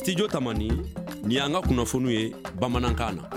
Studio Tamani ni anga kunnafoniw ye bamanankan na.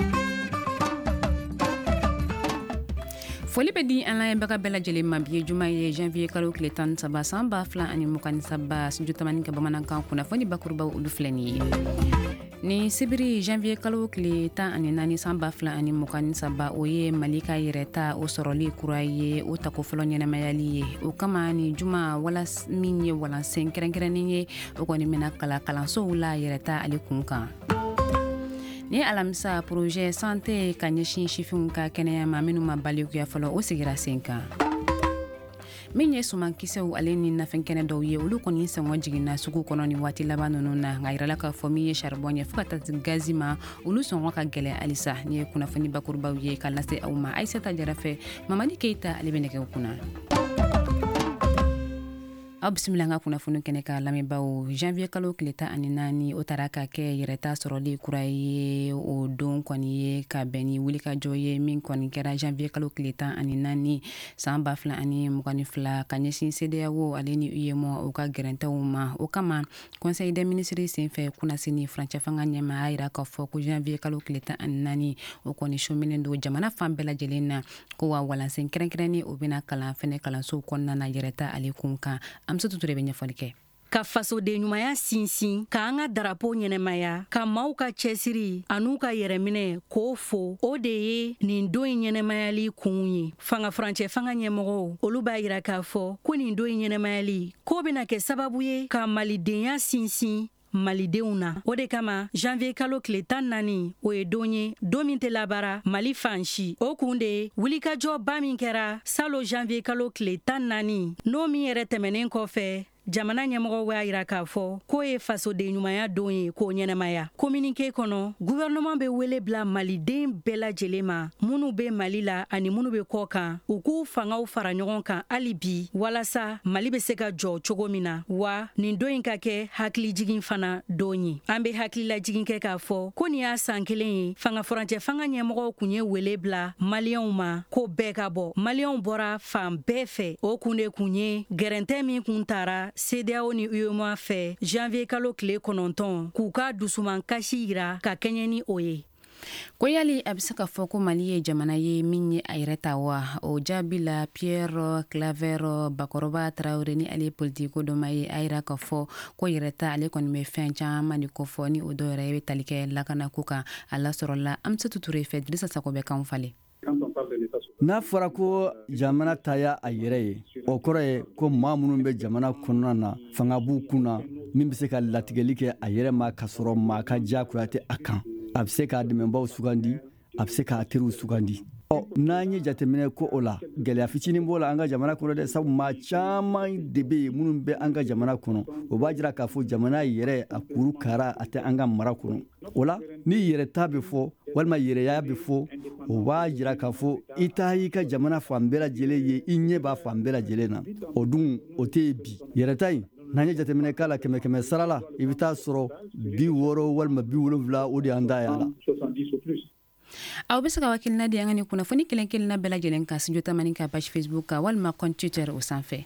Foli bɛ di an lamɛnbaga bɛɛ lajɛlen ma bi ye juma ye janvier kalo tile 13 san 2023 Studio Tamani ka bamanankan kunnafoni bakurubaw olu filɛ nin ye. Ni sibiri janvier kalo tile 14 san 2023 o ye Mali ka yɛrɛta o sɔrɔli kura ye o tako fɔlɔ ɲɛnamayali ye. O kama ni juma wala min ye walansen kɛrɛnkɛrɛnnen ye o kɔni bɛna kalansow la yɛrɛta ale kun kan. Ni alamisa projet santé ka ɲɛsin sifinw ka kɛnɛya ma minnu ma balikuya fɔlɔ o sigira sen kan. Min ye sumankisɛw ale ni nafɛn kɛnɛ dɔw ye olu kɔni sɛngɔ jiginna sugu kɔnɔ ni waati laban ninnu na nka yirala k'a fɔ min ye charbon ye fo ka taa gazi ma olu sɔngɔ ka gɛlɛn halisa ni ye kunnafoni bakurubaw ye ka lase aw ma Aïssata Jara fɛ Mamadi Keita ale bɛ nɛgɛw kunna. Aw bisimila an ka kunnafoni kɛnɛ ka lamɛnbaw janvier kalo tile 14 o taara ka kɛ yɛrɛta sɔrɔli kura ye o don kɔni ye ka bɛn ni wulikajɔ ye min kɔni kɛra janvier kalo tile 14 san 2022 ka ɲɛsin CEDEAO ale ni UEMOA o ka gɛrɛntɛw ma o kama conseil des ministres senfɛ kunnasini furancɛ fanga ɲɛma a yira k'a fɔ ko janvier kalo tile 14 o kɔni sɔminen don jamana fan bɛɛ lajɛlen na ko wa walansen kɛrɛnkɛrɛnnen o bɛna kalan fɛnɛ kalansow kɔnɔna na yɛrɛta ale kun kan. Amsatou Touré bɛ ɲɛfɔli kɛ. Ka fasoden ɲumanya sinsin ka an ka darapo ɲɛnɛmaya ka maaw ka cɛsiri an'u ka yɛrɛminɛ k'o fo o de ye nin don in ɲɛnɛmayali kun ye. Fanga furancɛ fanga ɲɛmɔgɔw olu b'a yira k'a fɔ ko nin don in ɲɛnɛmayali k'o bɛna kɛ sababu ye ka malidenya sinsin malidenw na. O de kama janvier kalo tile 14 o ye don ye don min tɛ labara Mali fan si. O kun de wulikajɔba min kɛra salo janvier kalo tile 14 n'o min yɛrɛ tɛmɛnen kɔfɛ jamana ɲɛmɔgɔw b'a yira k'a fɔ k'o ye fasoden ɲumanya don ye k'o ɲɛnɛmaya. Communiqué kɔnɔ gouvernement bɛ wele bila maliden bɛɛ lajɛlen ma minnu bɛ Mali la ani minnu bɛ kɔ kan u k'u fangaw fara ɲɔgɔn kan hali bi walasa Mali bɛ se ka jɔ cogo min na wa nin don in ka kɛ hakilijigin fana don ye. An bɛ hakililajigin kɛ k'a fɔ ko nin y'a san kelen ye fanga furancɛ fanga ɲɛmɔgɔw kun ye wele bila maliyɛnw ma ko bɛɛ ka bɔ. Maliyɛnw bɔra fan bɛɛ fɛ o kun de kun ye gɛrɛntɛ min kun taara CEDEAO ni UEMOA fɛ janvier kalo tile 9 k'u ka dusuman kasi yira ka kɛɲɛ ni o ye. Ko yali a bɛ se ka fɔ ko Mali ye jamana ye min ye a yɛrɛ ta wa o jaabi la Pierre Claver Bakɔrɔba Traoré ni ale politiko dɔ ma ye a yira k'a fɔ ko yɛrɛta ale kɔni bɛ fɛn caman de kofɔ ni o dɔ yɛrɛ bɛ tali kɛ lakanako kan a lasɔrɔla Amsatou Touré fɛ Dirisa Sako bɛ kan falen. N'a fɔra ko jamana ta y'a yɛrɛ ye o kɔrɔ ye ko maa minnu bɛ jamana kɔnɔna na fanga b'u kunna min bɛ se ka latigɛli kɛ a yɛrɛ ma ka sɔrɔ maa ka diyagoya tɛ a kan a bɛ se k'a dɛmɛbaaw sugandi a bɛ se k'a teriw sugandi. N'an ye jateminɛ ko o la gɛlɛya fitinin b'o la an ka jamana kɔnɔ dɛ sabu maa caman de bɛ yen minnu bɛ an ka jamana kɔnɔ o b'a jira k'a fɔ jamana yɛrɛ a kuru kara a tɛ an ka mara kɔnɔ. O la ni yɛrɛta bɛ fɔ walima yɛrɛya bɛ fɔ o b'a jira k'a fɔ i ta y'i ka jamana fan bɛɛ lajɛlen ye i ɲɛ b'a fan bɛɛ lajɛlen na o dun o tɛ yen bi. Yɛrɛta in n'an ye jateminɛ k'a la 100 sara la i bɛ taa sɔrɔ 60 walima 70 o de y'an da y'a la. Aw bɛ se ka wakilina di an ka ni kunnafoni kelen-kelenna bɛɛ lajɛlen kan Studio Tamani ka page Facebook kan walima compte Twitter o sanfɛ.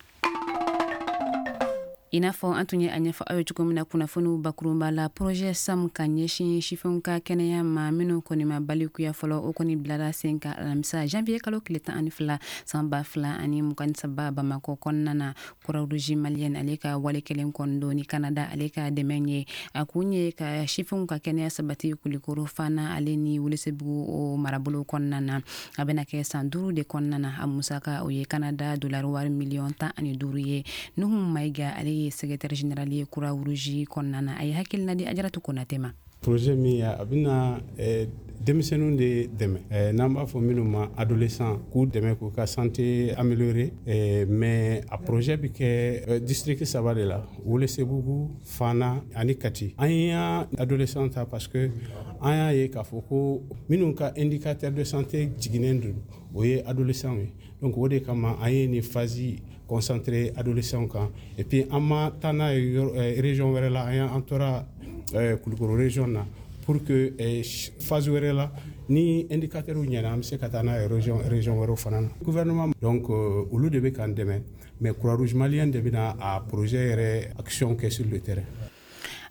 I n'a fɔ an tun ye a ɲɛfɔ aw ye cogo min na kunnafoniw bakurunba la projet SAM ka ɲɛsin sifinw ka kɛnɛya ma minnu kɔni ma balikuya fɔlɔ o kɔni bilara sen kan alamisa janvier kalo tile 12 san 2023 Bamako kɔnɔna na Croix-Rouge malienne ale ka wale kelen kɔni don ni Canada ale ka dɛmɛ ye a kun ye ka sifinw ka kɛnɛya sabati Kulikoro fana ale ni Welesebugu o marabolo kɔnɔna na a bɛna kɛ san 5 de kɔnɔna na a musaka o ye Canada dollar wari miliyɔn 15 ye. Nuhu Maiga ale ye secrétaire général ye Croix-Rouge kɔnɔna na a ye hakilina di Ajaratu Konate ma. Projet min a bɛna denmisɛnninw de dɛmɛ n'an b'a fɔ minnu ma adolescent k'u dɛmɛ k'u ka santé améliorer mais a projet bɛ kɛ district 3 de la Welesebugu Fana ani Kati. An y'a adolescent ta parce que an y'a ye k'a fɔ ko minnu ka indicateur de santé jiginnen don o ye adolescent ye donc o de kama an ye ni phase concentré adolescents kan et puis an ma taa n'a ye région wɛrɛ la an tora Kulikoro région na pour que phase wɛrɛ la ni indicateur ɲɛna an bɛ se ka taa n'a ye région wɛrɛw fana na. Gouvernement donc olu de bɛ k'an dɛmɛ mais Croix-Rouge malienne de bɛna a projet yɛrɛ action kɛ sur le terrain.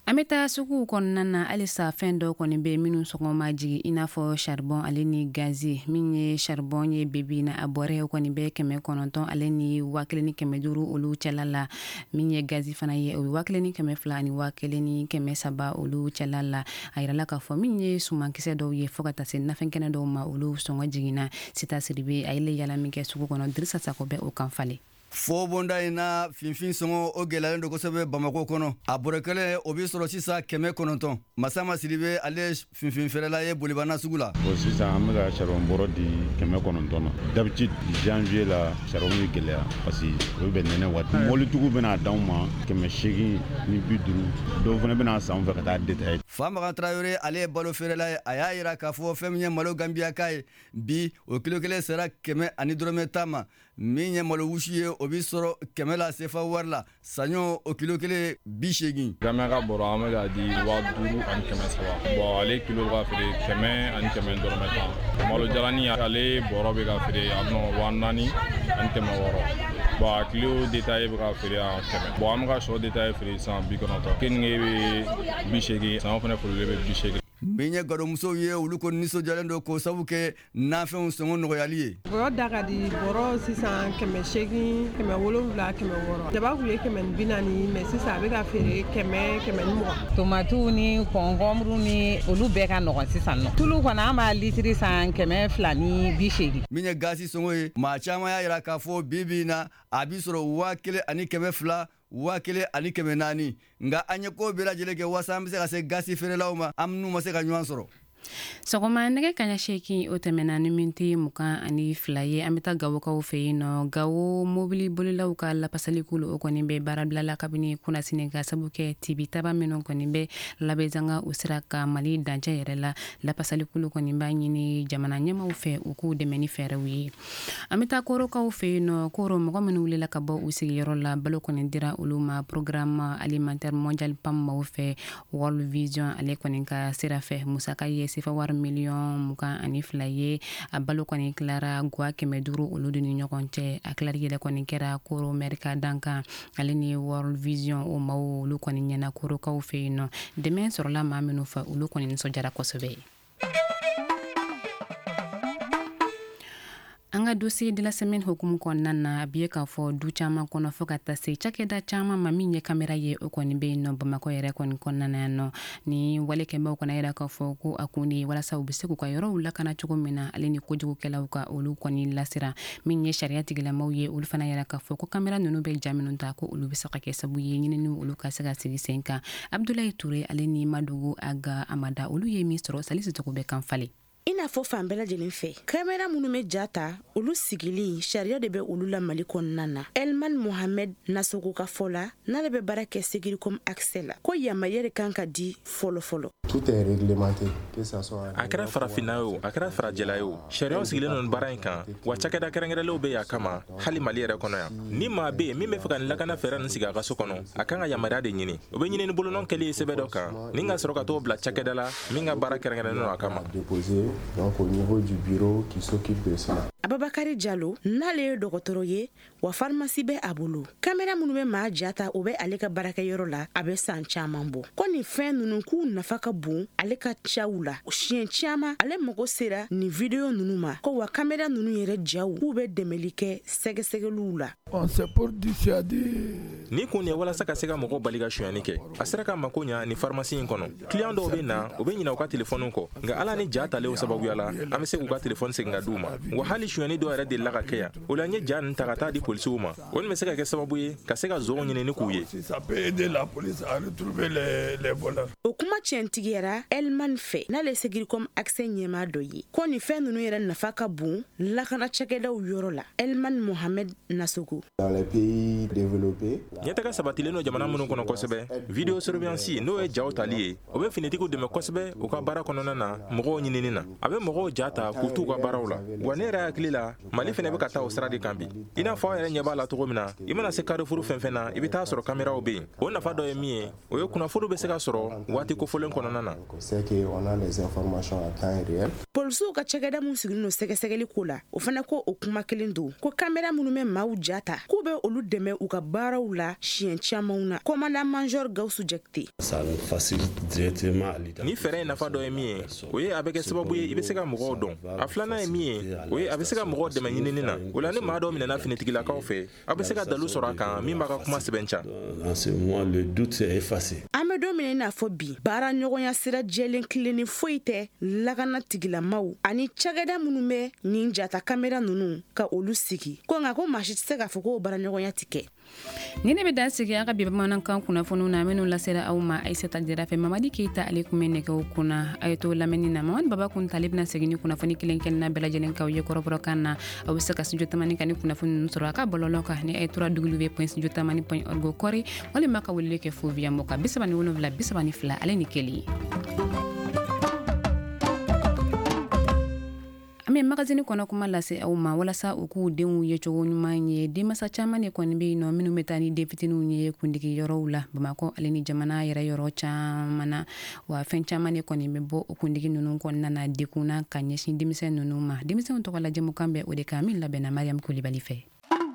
Ameta suku kɔnɔna alisa fɛn dɔ kɔni bɛ minnu sɔgɔma jigi i n'a fɔ charbon ale ni gazi min ye charbon ye bebi na a bɔrɛ kɔni bɛ 900 ale ni 1500 olu cɛla la min ye gazi fana ye o 1200 ani 1300 olu cɛla la a yirala k'a fɔ min ye sumankisɛ dɔw ye fɔ ka taa se nafɛnkɛnɛ dɔw ma olu sɔngɔ jiginna Sita Siribe a ye yala min kɛ sugu kɔnɔ Dirisa Sako bɛ o kan falen. Fo bonda ina finfin sɔngɔ o gɛlɛyalen do kosɛbɛ Bamako kɔnɔ a bɔrɛ kelen o bi sɔrɔ sisan 900 Masama Siribe ale finfin feerela ye bolibana sugu la o sisan an bɛ ka charbon bɔrɔ di 900 na d'habitude janvier la charbon bɛ gɛlɛya parce que o bɛ nɛnɛ waati mɔbilitigiw bɛna d'anw ma 850 ni 50 dɔw fana bɛna san fɛ ka taa détailler Famagan Traoré ale ye balo feerela ye a y'a yira k'a fɔ fɛn min ye malo Gambia ka ye bi o kilo kelen sera 100 ani dɔrɔmɛ 10 ma min ye malo wusu ye o bi sɔrɔ 100 la CFA wari la saɲɔ o kilo kelen 80 Gambia ka bɔrɔ an bɛ ka di 5000 ani 300 bon ale kilo bɛ ka feere 100 ani 100 dɔrɔmɛ 10 malo jalani ale bɔrɔ bɛ ka feere a bɛna 4000 ani 600 bon a kilo détaillé bɛ ka feere a 100 bon an bɛ ka sɔ détaillé feere san 90 keninge bɛ 80 san fana folilen bɛ 80 min ye gadɔmusow ye olu ko nisɔndiyalen do k'o sabu kɛ nafɛnw sɔngɔ nɔgɔyali ye bɔrɔ da ka di bɔrɔ sisan 800 700 600 jaba kun ye 440 mais sisan a bɛ ka feere 100 120 tomatiw ni kɔnkɔnburu ni olu bɛɛ ka nɔgɔn sisan nɔ tulu kɔni an b'a litiri san 200 ni 80 min ye gasi sɔngɔ ye maa caman y'a yira k'a fɔ bi na a bi sɔrɔ 1000 ani 200 1000 ani 400 nga an ye ko bɛɛ lajɛlen kɛ wasa an bɛ se ka se gasi feerelaw ma an n'u ma se ka ɲɔgɔn sɔrɔ sɔgɔma nɛgɛ kaɲa 8 o tɛmɛna ni miniti 22 ye an bɛ taa Gawokaw fɛ yen nɔ Gawo mobili bolilaw ka lapasalikulu o kɔni bɛ baarabilala kabini kunasini ka sabu kɛ tibi taba minnu kɔni bɛ labɛnzanga u sera ka Mali dancɛ yɛrɛ la lapasalikulu kɔni b'a ɲini jamana ɲɛmaw fɛ u k'u dɛmɛ ni fɛɛrɛw ye an bɛ taa Korokaw fɛ yen nɔ Koro mɔgɔ minnu wulila ka bɔ u sigiyɔrɔ la balo kɔni dira olu ma programme alimentaire mondial PAM maw fɛ World Vision ale kɔni ka sira fɛ musaka ye sefa wari 22 ye a balo kɔni tilara gwa 500 olu de ni ɲɔgɔn cɛ a tilari yɛrɛ kɔni kɛra Koro Merika Dankan ale ni World Vision o maw olu kɔni ɲɛna Korokaw fɛ yen nɔ dɛmɛ sɔrɔla maa minnu fɛ olu kɔni nisɔndiyara kosɛbɛ. An ka dossier de la semaine hukumu kɔnɔna na a bie k'a fɔ du caman kɔnɔ fɔ ka taa se cakɛda caman ma min ye kamera ye o kɔni bɛ yen nɔ Bamako yɛrɛ kɔni kɔnɔna na yan nɔ ni walekɛmɛw kɔni yɛrɛ k'a fɔ ko a kun de walasa u bɛ se k'u ka yɔrɔw lakana cogo min na ale ni kojugukɛlaw ka olu kɔni lasira min ye sariya tigilamaw ye olu fana yɛrɛ k'a fɔ ko kamera ninnu bɛ ja minnu ta ko olu bɛ se ka kɛ sabu ye ɲinini olu ka se ka sigi sen kan Abdoulaye Touré ale ni Madugu Aga Amada olu ye min sɔrɔ Salisi Togo bɛ kan falen. I n'a fɔ fan bɛɛ lajɛlen fɛ kamera minnu bɛ ja ta olu sigili sariya de bɛ olu la Mali kɔnɔna na Elman Mohamed Nasogo ka fɔ la n'ale bɛ baara kɛ Sécuricom accès la ko yamaruya de kan ka di fɔlɔ tout est réglementé a kɛra farafinna o a kɛra farajɛla o sariyaw sigilen don baara in kan wa cakɛda kɛrɛnkɛrɛnlenw bɛ y'a kama hali Mali yɛrɛ kɔnɔ yan ni maa bɛ yen min bɛ fɛ ka nin lakana fɛɛrɛ nin sigi a ka so kɔnɔ a kan ka yamaruya de ɲini o bɛ ɲini ni bolonɔ kɛli ye sɛbɛn dɔ kan ni ka sɔrɔ ka t'o bila cakɛda la min ka baara kɛrɛnkɛrɛnnen don a kama. Donc au niveau du bureau qui s'occupe de cela. Ababakari Diallo n'ale ye dɔgɔtɔrɔ ye wa pharmacie bɛ a bolo kamera minnu bɛ maa jata o bɛ ale ka baarakɛyɔrɔ la a bɛ san caman bɔ ko nin fɛn ninnu k'u nafa ka bon ale ka caw la siɲɛ caman ale mago sera nin video ninnu ma ko wa kamera ninnu yɛrɛ jaw k'u bɛ dɛmɛli kɛ sɛgɛsɛgɛliw la. ni kun ye walasa ka se ka mɔgɔ bali ka suyani kɛ a sera ka mako ɲa ni pharmacie in kɔnɔ client dɔw bɛ na o bɛ ɲina u ka telefɔniw kɔ nka ala ni ja talen o sababuya la an bɛ se k'u ka telefɔni segin ka d'u ma wa hali suyani dɔw yɛrɛ delila ka kɛ yan o la n ye ja nin ta ka taa di polisiw ma o nin bɛ se ka kɛ sababu ye ka se ka zɔnw ɲini ni k'u ye. o kuma tiɲɛtigiyara Elman fɛ n'ale Sécuricom accès ɲɛmaa dɔ ye ko nin fɛn ninnu yɛrɛ nafa ka bon lakana cakɛdaw yɔrɔ la Elman Mohamed Nasogo. Dans les pays développés ɲɛtaga sabatilen no jamana minnu kɔnɔ kosɛbɛ video surveillance n'o ye jaw tali ye o bɛ finitigiw dɛmɛ kosɛbɛ u ka baara kɔnɔna na mɔgɔw ɲinini na a bɛ mɔgɔw ja ta k'u t'u ka baaraw la wa ne yɛrɛ hakili hakili la Mali fɛnɛ bɛ ka taa o sira de kan bi i n'a fɔ yɛrɛ ɲɛ b'a la cogo min na i mana se carrefour fɛn na i bɛ taa sɔrɔ caméraw bɛ yen o nafa dɔ ye min ye o ye kunnafoni bɛ se ka sɔrɔ waati kofɔlen kɔnɔna na polisiw ka cɛkɛda mun sigilen no sɛgɛsɛgɛli ko la o fana ko o kuma kelen don ko caméra minnu bɛ maaw jata k'u bɛ olu dɛmɛ u ka baaraw la siɲɛ camanw na commandant major Gawusu Jakite ni fɛɛrɛ ye nafa dɔ ye min ye o ye a bɛ kɛ sababu ye i bɛ se ka mɔgɔw dɔn a filanan ye min ye o ye a bɛ se ka mɔgɔw dɛmɛ ɲinini na o la ni maa dɔw minɛna finitigilakaw fɛ a bɛ se ka dalu sɔrɔ a kan min b'a ka kuma sɛbɛntiya an bɛ don min i n'a fɔ bi baara ɲɔgɔnya sira jɛlen kilenni foyi tɛ lakana tigilamaw ani cɛkɛda minnu bɛ nin jata caméra ninnu ka olu sigi ko nka ko maa si tɛ se k'a fɔ ko baara ɲɔgɔnya tɛ kɛ ni ne bɛ dan sigi a ka bi bamanankan kunnafoniw na minnu lasera aw ma Aisata Jara fɛ Mamadi Keita ale kun bɛ nɛgɛw kunna a ye to lamɛnni na Mamadi Baba Kunta ale bɛna segin ni kunnafoni kelen na bɛɛ lajɛlen k'aw ye kɔrɔbɔrɔkan na aw bɛ se ka studio tamani kan ni kunnafoni ninnu sɔrɔ a ka bɔlɔlɔ kan ni a ye tura www.studiotamani.org kɔri walima ka weleli kɛ fo via Moka 37 32 ale ni kelen Ame magazine kɔnɔ kuma lase aw ma walasa u k'u denw ye cogo ɲuman ye denmasa caman de kɔni bɛ yen nɔ minnu bɛ taa ni den fitininw ye kundigi yɔrɔw la Bamakɔ ale ni jamana yɛrɛ yɔrɔ caman na wa fɛn caman de kɔni bɛ bɔ o kundigi ninnu kɔnɔna na dekun na ka ɲɛsin denmisɛn ninnu ma denmisɛnw tɔgɔ la jɛmukan bɛ o de kan min labɛnna Mariam Kulibali fɛ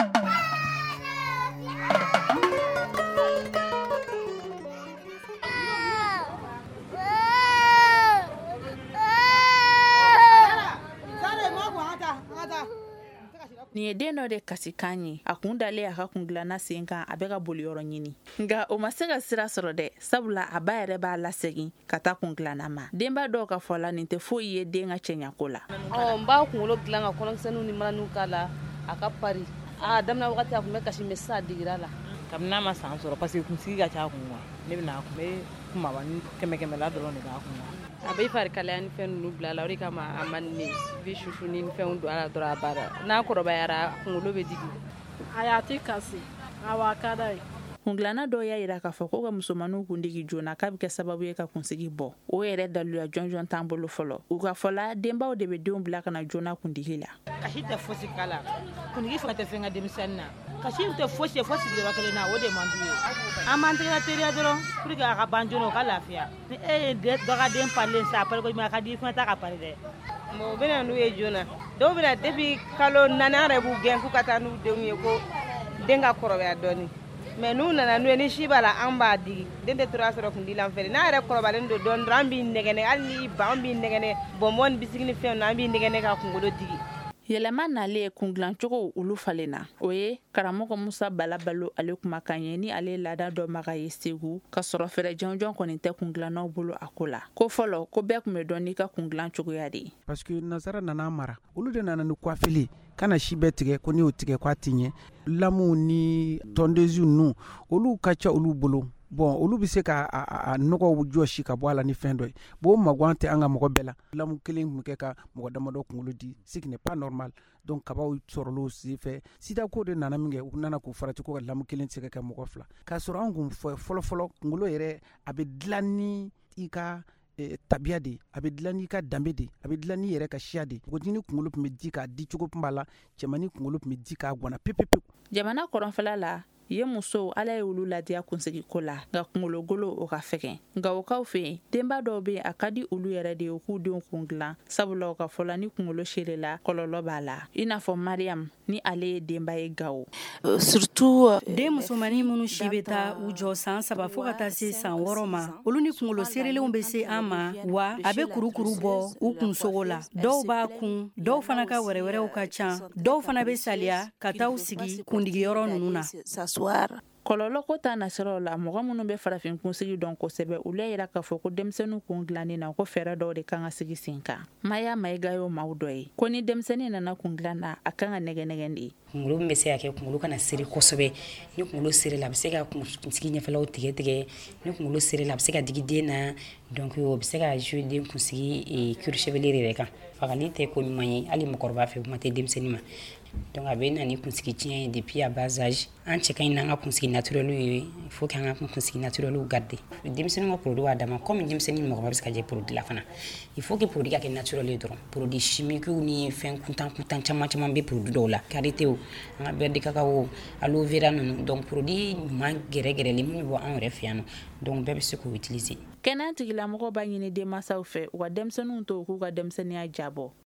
Ni ye den dɔ de kasi kan ye a kun dalen a ka kungilanna sen kan a bɛ ka boli yɔrɔ ɲini nka o ma se ka sira sɔrɔ dɛ sabula a ba yɛrɛ b'a lasegin ka taa kungilanna ma denba dɔw ka fɔ la nin tɛ foyi ye den ka cɛɲako la n b'a kunkolo dilan ka kɔnɔkisɛninw ni mananinw k'a la a ka pari daminɛ wagati a kun bɛ kasi mɛ sisan a digira la kabini n'a ma san sɔrɔ parce que kunsigi ka ca a kun ne bɛna a kun bɛ kumaba ni kɛmɛ-kɛmɛla dɔrɔn de b'a kun a bɛ fari kalaya ni fɛn ninnu bila la o de kama a man ne bi susu ni fɛnw don a la dɔrɔn a baara n'a kɔrɔbayara kunkolo bɛ digi a y'a ti kasi a ka d'a ye kungilanna dɔw y'a yira k'a fɔ ko ka musomaninw kundigi joona k'a bɛ kɛ sababu ye ka kunsigi bɔ o yɛrɛ daluya jɔnjɔn t'an bolo fɔlɔ u ka fɔla denbaw de bɛ denw bila ka na joona kundigi la kasi tɛ fosi k'a la kundigi fana tɛ fɛn ka denmisɛnnin na kasi tɛ fosi ye fo sigiyɔrɔ kelen na o de man d'u ye an b'an tɛgɛ teriya dɔrɔn pour que a ka ban joona o ka lafiya ni e ye dɔ ka den parilen sa a pari ko a ka di fana t'a ka pari dɛ u bɛ na n'u ye joona dɔw bɛ na depuis kalo 4 an yɛrɛ b'u gɛn k'u ka taa n'u denw ye ko den ka kɔrɔbaya dɔɔni mais n'u nana n'u ye ni si b'a la an b'a digi den tɛ tora sɔrɔ kundi la fɛ n'a yɛrɛ kɔrɔbalen don dɔɔni dɔrɔn an b'i nɛgɛnɛ hali ni ba an b'i nɛgɛnɛ bɔnbɔn ni bisigi ni fɛnw na an b'i nɛgɛnɛ ka kunkolo digi yɛlɛma nale kungilancogo olu falenna o ye karamɔgɔ Musa Balabalo ale kumakan ye ni ale laada dɔ maga ye Segu ka sɔrɔ fɛrɛ jɔnjɔn kɔni tɛ kungilannaw bolo a ko la ko fɔlɔ ko bɛɛ kun bɛ dɔn n'i ka kungilan cogoya de ye parce que nazara nana mara olu de nana ni coiffeli kana si bɛɛ tigɛ ko n'i y'o tigɛ k'a ti ɲɛ lamu ni tondeuse nu olu ka ca olu bolo bon olu bɛ se ka a nɔgɔw jɔsi ka bɔ a la ni fɛn dɔ ye bon magwan tɛ an ka mɔgɔ bɛɛ la lamu kelen kun kɛ ka mɔgɔ damadɔ kunkolo di ce qui n'est pas normal donc kabaw sɔrɔlo senfɛ sida ko de nana min kɛ u nana k'u farati ko ka lamu kelen tɛ se ka kɛ mɔgɔ fila k'a sɔrɔ an kun fɔlɔfɔlɔ kunkolo yɛrɛ a bɛ dilan ni i ka tabiya de a bɛ dilan n'i ka danbe de a bɛ dilan n'i yɛrɛ ka siya de npogotigini kunkolo tun bɛ di k'a di cogo tun b'a la cɛmanni kunkolo tun bɛ di k'a gwana pepepewu jamana kɔrɔnfɛla la ye musow ala ye olu ladiya kunsigi ko la nka kunkologolo o ka fɛgɛn nka o kaw fɛ yen denba dɔw bɛ a ka di olu yɛrɛ de ye u k'u denw kun dilan sabula o ka fɔla ni kunkolo seerela kɔlɔlɔ b'a la i n'a fɔ Mariam ni ale ye denba ye Gawo surtout den musomanin minnu si bɛ taa u jɔ san 3 fo ka taa se san 6 ma olu ni kunkolo seerelenw bɛ se an ma wa a bɛ kurukuru bɔ u kunsogo la dɔw b'a kun dɔw fana ka wɛrɛwɛrɛw ka ca dɔw fana bɛ saliya ka taa u sigi kundigiyɔrɔ ninnu na kɔlɔlɔ ko ta nasiraw la mɔgɔ minnu bɛ farafin kunsigi dɔn kosɛbɛ olu y'a yira k'a fɔ ko denmisɛnninw kun dilannen na ko fɛɛrɛ dɔw de kan ka sigi sen kan Maya Mayiga y'o maaw dɔ ye ko ni denmisɛnnin nana kun dilan na a kan ka nɛgɛnɛgɛn de kunkolo bɛ se ka kɛ kunkolo kana seri kosɛbɛ ni kunkolo seri la a bɛ se ka kunsigi ɲɛfɛlaw tigɛ ni kunkolo seri la a bɛ se ka digi den na donc o bɛ se ka jouer den kunsigi cuir chevelu yɛrɛ kan fagali tɛ ko ɲuman ye hali mɔgɔkɔrɔba fɛ kuma tɛ denmisɛnnin ma donc a bɛ na ni kunsigi tiɲɛ ye depuis à bas âge an cɛ ka ɲi n'an ka kunsigi naturel ye il faut que an ka kunsigi naturel garder denmisɛnninw ka produit b'a dama comme denmisɛnnin mɔgɔ bɛ se ka jɛ produit la fana il faut que produit ka kɛ naturel ye dɔrɔn produit chimique ni fɛn kuntan caman bɛ produit dɔw la karité an ka beurre de cacao aloe vera ninnu donc produit ɲuman gɛrɛgɛrɛlen min bɛ bɔ anw yɛrɛ fɛ yan nɔ donc bɛɛ bɛ se k'o utiliser. Kɛnɛya tigilamɔgɔw b'a ɲini denmansaw fɛ u ka denmisɛnninw to u k'u ka denmisɛnninya jabɔ.